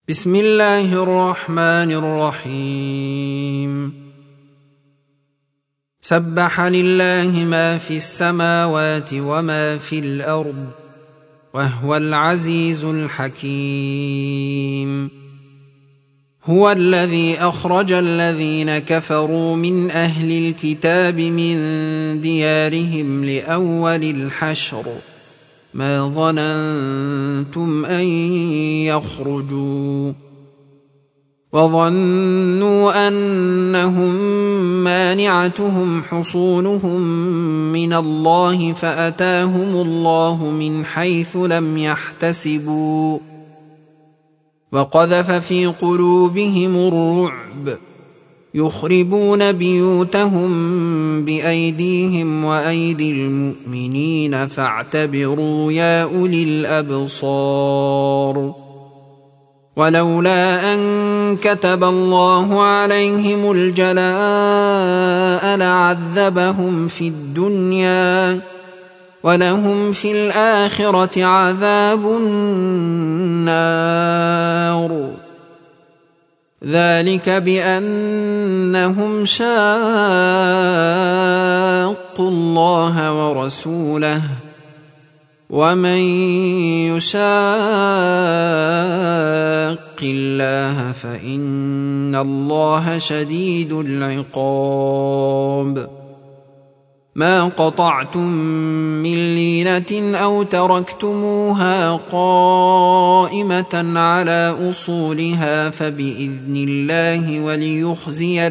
بسم الله الرحمن الرحيم. سبح لله ما في السماوات وما في الأرض وهو العزيز الحكيم. هو الذي أخرج الذين كفروا من أهل الكتاب من ديارهم لأول الحشر ما ظننتم أن يخرجوا وظنوا أنهم مانعتهم حصونهم من الله فأتاهم الله من حيث لم يحتسبوا وقذف في قلوبهم الرعب يخربون بيوتهم بأيديهم وأيدي المؤمنين فاعتبروا يا أولي الأبصار. ولولا أن كتب الله عليهم الجلاء لعذبهم في الدنيا ولهم في الآخرة عذاب النار. ذلك بأنهم شاقوا الله ورسوله ومن يشاق الله فإن الله شديد العقاب. ما قطعتم من لينة أو تركتموها قائمة على أصولها فبإذن الله وليخزي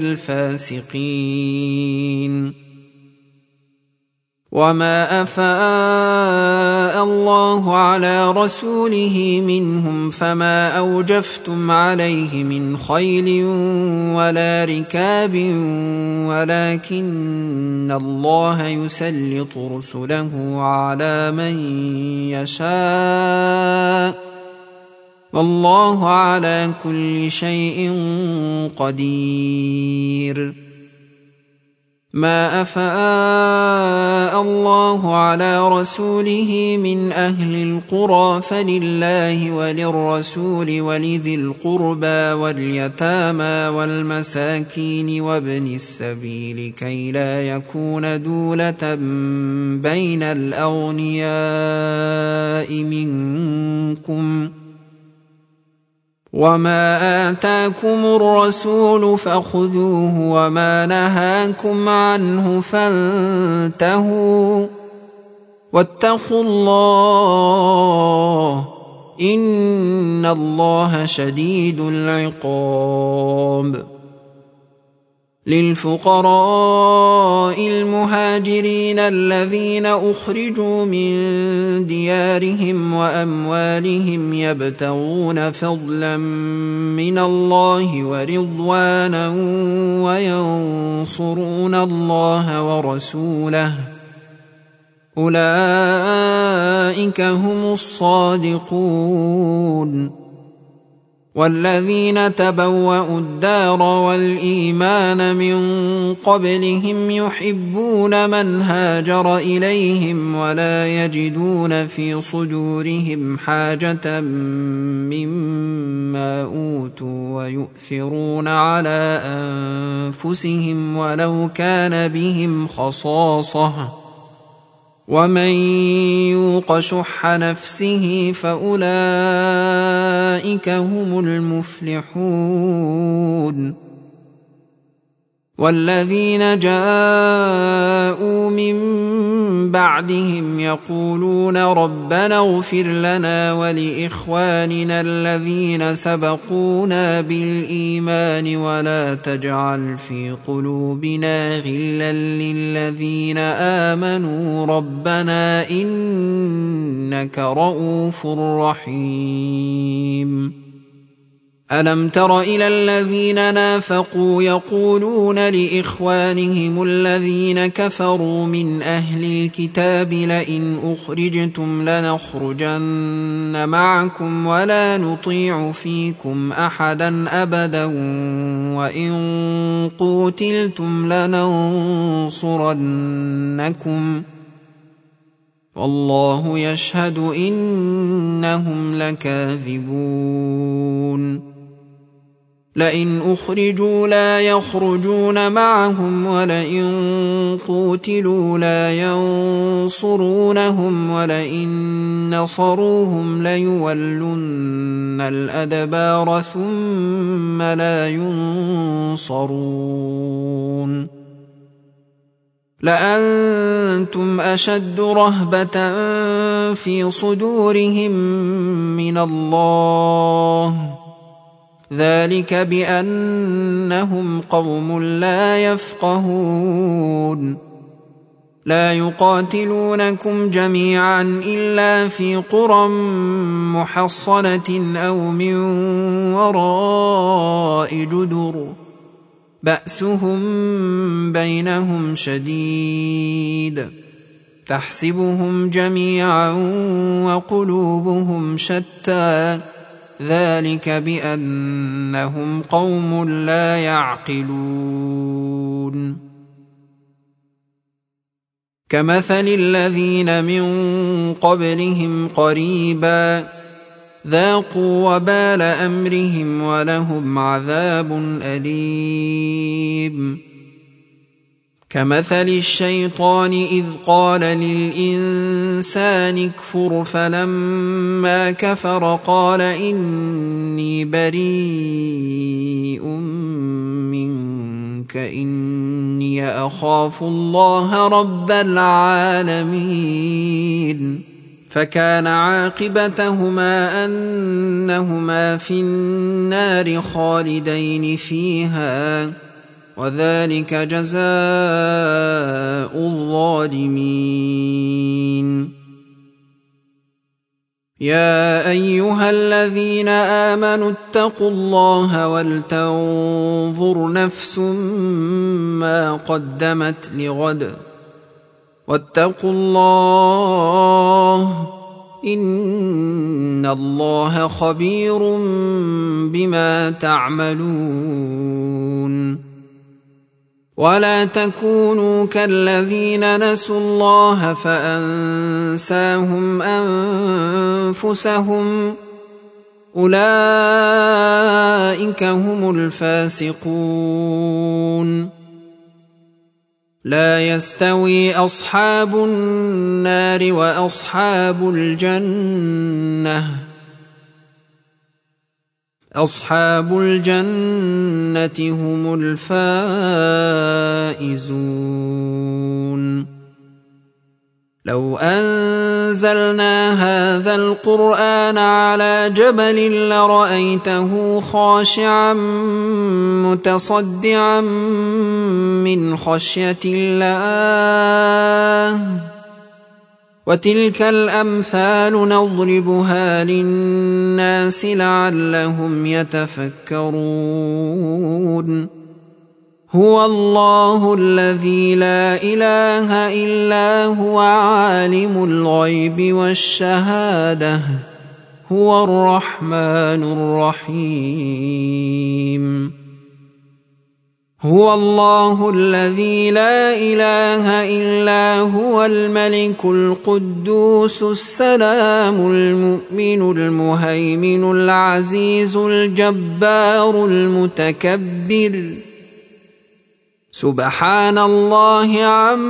الفاسقين. وما أفاء الله على رسوله منهم فما أوجفتم عليه من خيل ولا ركاب ولكن الله يسلط رسله على من يشاء والله على كل شيء قدير. ما أفاء الله على رسوله من أهل القرى فلله وللرسول ولذي القربى واليتامى والمساكين وابن السبيل كي لا يكون دولة بين الأغنياء منكم. وما آتاكم الرسول فخذوه وما نهاكم عنه فانتهوا واتقوا الله إن الله شديد العقاب. للفقراء المهاجرين الذين أخرجوا من ديارهم وأموالهم يبتغون فضلا من الله ورضوانا وينصرون الله ورسوله أولئك هم الصادقون. والذين تبوأوا الدار والإيمان من قبلهم يحبون من هاجر إليهم ولا يجدون في صدورهم حاجة مما أوتوا ويؤثرون على أنفسهم ولو كان بهم خصاصة ومن يوق شح نفسه فأولئك هم المفلحون. والذين جاءوا من بعدهم يقولون ربنا اغفر لنا ولإخواننا الذين سبقونا بالإيمان ولا تجعل في قلوبنا غلا للذين آمنوا ربنا إنك رؤوف رحيم. ألم تر إلى الذين نافقوا يقولون لإخوانهم الذين كفروا من أهل الكتاب لئن أخرجتم لنخرجن معكم ولا نطيع فيكم أحدا أبدا وإن قوتلتم لننصرنكم والله يشهد إنهم لكاذبون لئن أخرجوا لا يخرجون معهم ولئن قوتلوا لا ينصرونهم ولئن نصروهم ليولن الأدبار ثم لا ينصرون لأنتم أشد رهبة في صدورهم من الله ذلك بأنهم قوم لا يفقهون لا يقاتلونكم جميعا إلا في قرى محصنة أو من وراء جدر بأسهم بينهم شديد تحسبهم جميعا وقلوبهم شتى ذلك بأنهم قوم لا يعقلون كمثل الذين من قبلهم قريبا ذاقوا وبال أمرهم ولهم عذاب أليم كمثل الشيطان إذ قال للإنسان اكفر فلما كفر قال إني بريء منك إني أخاف الله رب العالمين فكان عاقبتهما أنهما في النار خالدين فيها وذلك جزاء الظالمين يا أيها الذين آمنوا اتقوا الله ولتنظر نفس ما قدمت لغد واتقوا الله إن الله خبير بما تعملون ولا تكونوا كالذين نسوا الله فأنساهم أنفسهم أولئك هم الفاسقون لا يستوي أصحاب النار وأصحاب الجنة أصحاب الجنة هم الفائزون لو أنزلنا هذا القرآن على جبل لرأيته خاشعا متصدعا من خشية الله وتلك الأمثال نضربها للناس لعلهم يتفكرون هو الله الذي لا إله إلا هو عالم الغيب والشهادة هو الرحمن الرحيم هو الله الذي لا إله إلا هو الملك القدوس السلام المؤمن المهيمن العزيز الجبار المتكبر سبحان الله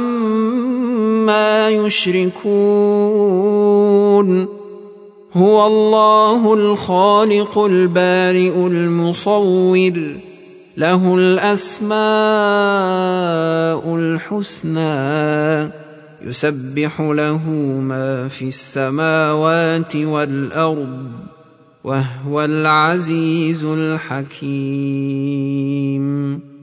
عما يشركون هو الله الخالق البارئ المصور له الأسماء الحسنى يسبح له ما في السماوات والأرض وهو العزيز الحكيم